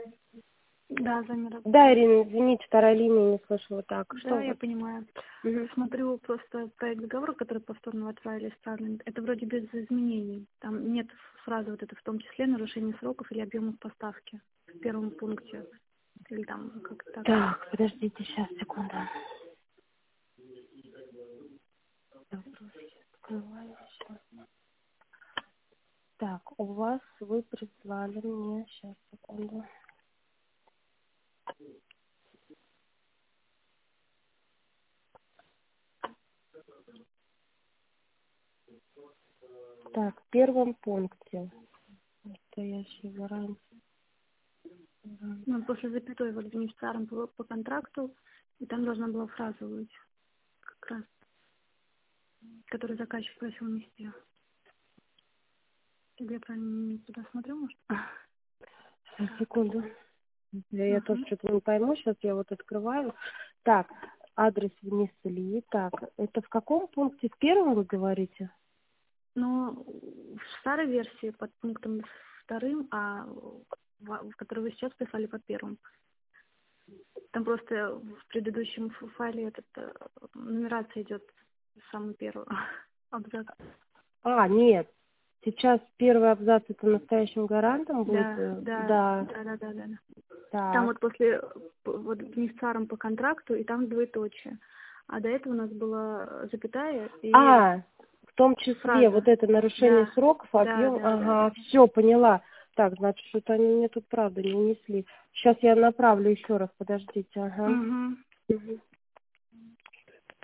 Да, замер. Да, Ирина, извините, вторая линия не слышала. Так, что Да, у я вас? понимаю. Мгм. Смотрю просто проект договора, который повторно отправили странно. Это вроде без изменений. Там нет фразы вот это в том числе нарушение сроков или объемов поставки в первом пункте. Или там как так. Так, подождите, сейчас, секунду. Открываю сейчас. Так, у вас вы прислали мне, сейчас, секунду. Так, в первом пункте. Настоящий гарант. Ну, после запятой вот бенефициаром по контракту, и там должна была фраза быть как раз, которую заказчик просил внести. Или я правильно не туда смотрю, может? Сейчас, секунду. Я тоже Ага. что-то не пойму. Сейчас я вот открываю. Так, адрес внесли. Так, это в каком пункте? В первом вы говорите? Но в старой версии под пунктом вторым, а в которой вы сейчас прислали под первым. Там просто в предыдущем файле нумерация идет самый первый абзац. А, нет. Сейчас первый абзац это настоящим гарантом будет. Да, да, Да. да, да, да, да. Там вот Так. после вот бенефициаром по контракту и там двоеточие. А до этого у нас была запятая и А, в том числе вот фраза. это нарушение Да, сроков, да, объем. да, да, да. Ага, все, поняла. Так, значит, что-то они мне тут правда не унесли. Сейчас я направлю еще раз, подождите. Ага. Угу. Мгм.